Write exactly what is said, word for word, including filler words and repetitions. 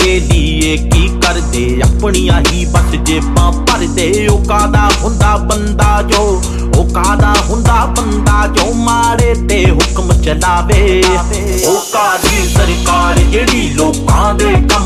के लिए की करदे अपनियां ही बस जेबां भरदे। ओ कादा हुंदा बंदा जो ओ कादा हुंदा बंदा जो माड़े ते हुक्म चलावे। ओ कादी सरकार जिहड़ी लोकां दे कम